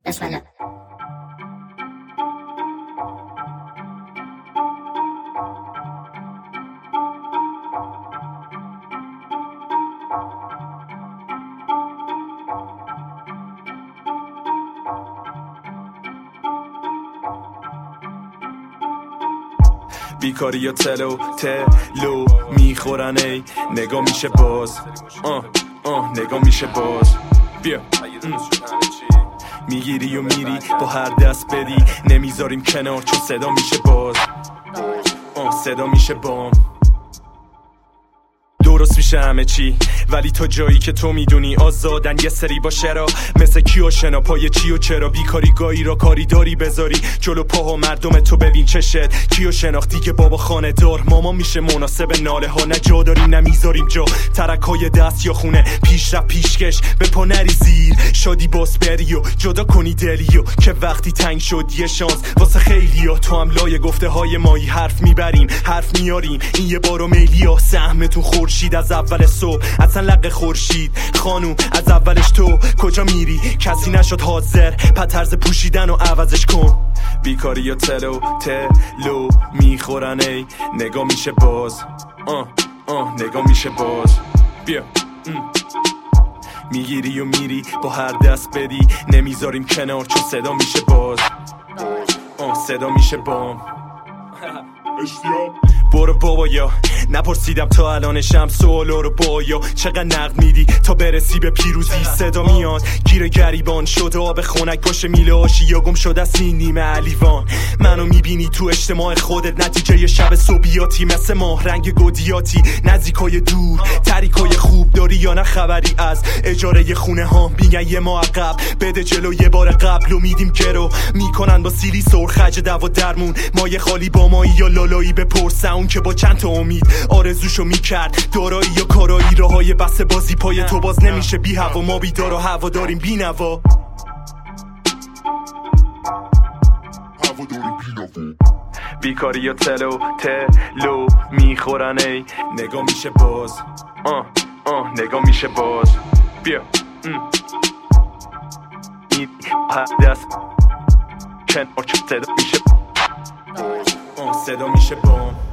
بسم بیکاری یا تلو میخورن ای نگاه میشه باز نگاه میشه باز بیا میگیری و میری با هر دست بدی نمیذاریم کنار چون صدا میشه باز صدا میشه بام درست میشه همه چی ولی تا جایی که تو میدونی آزادن یه سری باشه را مثل کیو شنا پای چی و چرا بیکاری گاهی را کاری داری بذاری جلو پاها مردم تو ببین چشت کیو شناختی که بابا خانه دار ماما میشه مناسب ناله ها نه جا داریم نمیذاریم جا ترک های دست یا خونه پیش رفت پیشکش به پا نری زیر شادی باس بری و جدا کنی دلیو که وقتی تنگ شد یه شانس واسه خیلی ها تو هم لای گفته های مایی حرف میبریم حرف میاریم این یه بارو میلی ها سهمتون خورشید از اول صبح اصلا لق خورشید خانوم از اولش تو کجا میری کسی نشد حاضر پترز پوشیدن و عوضش کن بیکاری یا تلو میخورن ای نگاه میشه باز نگاه میشه باز بیا میگیری و میری با هر دست بدی نمیذاریم کنار چون صدا میشه باز صدا میشه بام برو بابا یا نپرسیدم تا الانشم سوالو رو بایا چقدر نقد میدی تا برسی به پیروزی صدا میاد گیر گریبان شده آب خونک باشه میله آشی یا گم شده است این نیمه علیوان منو میبینی تو اجتماع خودت نتیجه شب صبیاتی مثل ماه رنگ گودیاتی نزدیکای دور تریکای خوب داری یا نه خبری از اجاره خونه ها میگن یه ماه عقب بده جلو یه بار قبل و میدیم گرو میکنن با سیلی سرخج دوا درمون مایه خالی با مایی یا لالایی بپرس اون که با چند تا امید آرزوشو میکرد دارایی یا کارایی راهای بس بازی پای تو باز نمیشه بی هوا ما بیدار و هوا داریم بی نوا بیکاری یا تلو میخورن ای نگاه میشه باز نگاه میشه باز بیا دست کنار صدا میشه صدا میشه بام